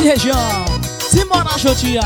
região. Simbora, Jotia.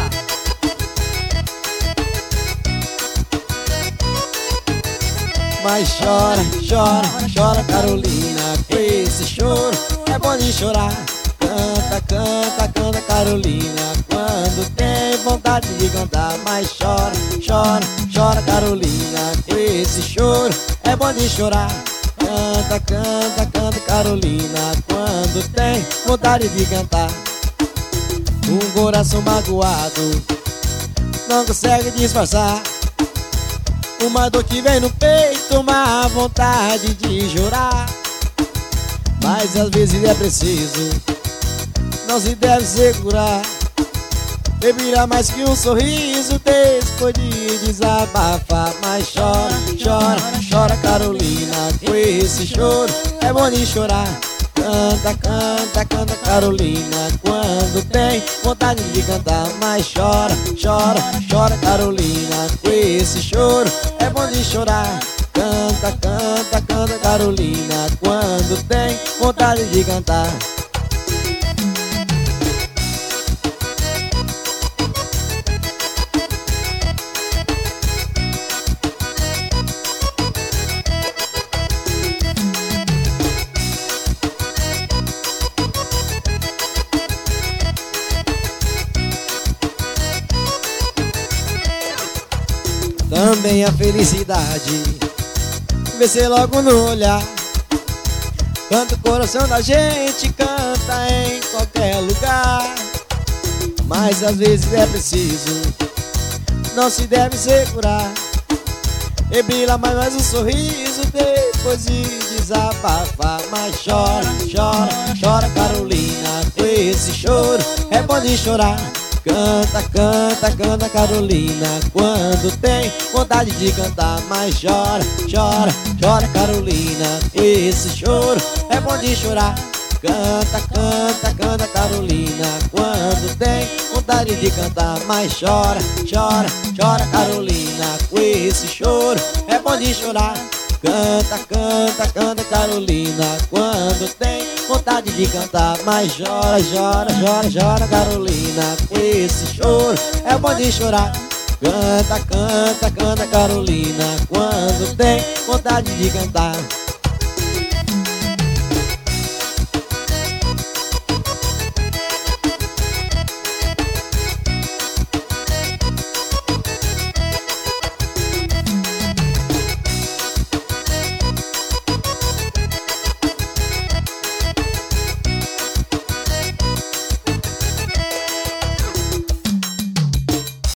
Mas chora, chora, chora Carolina, com esse choro é bom de chorar. Canta, canta, canta Carolina, quando tem vontade de cantar. Mas chora, chora, chora Carolina, com esse choro é bom de chorar. Canta, canta, canta Carolina, quando tem vontade de cantar. Um coração magoado não consegue disfarçar uma dor que vem no peito, uma vontade de chorar. Mas às vezes é preciso, não se deve segurar. Beberá mais que um sorriso depois de desabafar. Mas chora, chora, chora Carolina, com esse choro é bom de chorar. Canta, canta, canta Carolina, quando tem vontade de cantar. Mas chora, chora, chora Carolina, com esse choro é bom de chorar. Canta, canta, canta Carolina, quando tem vontade de cantar. Também a felicidade vê ser logo no olhar. Canta o coração da gente, canta em qualquer lugar. Mas às vezes é preciso, não se deve segurar. E brilha mais um sorriso depois de desabafar. Mas chora, chora, chora Carolina, com esse choro é bom de chorar. Canta, canta, canta Carolina, quando tem vontade de cantar. Mas chora, chora, chora Carolina, esse choro é bom de chorar. Canta, canta, canta Carolina, quando tem vontade de cantar. Mas chora, chora, chora Carolina, com esse choro é bom de chorar. Canta, canta, canta Carolina, quando tem vontade de cantar. Mas chora, chora, chora, chora Carolina, com esse choro é bom de chorar. Canta, canta, canta Carolina, quando tem vontade de cantar.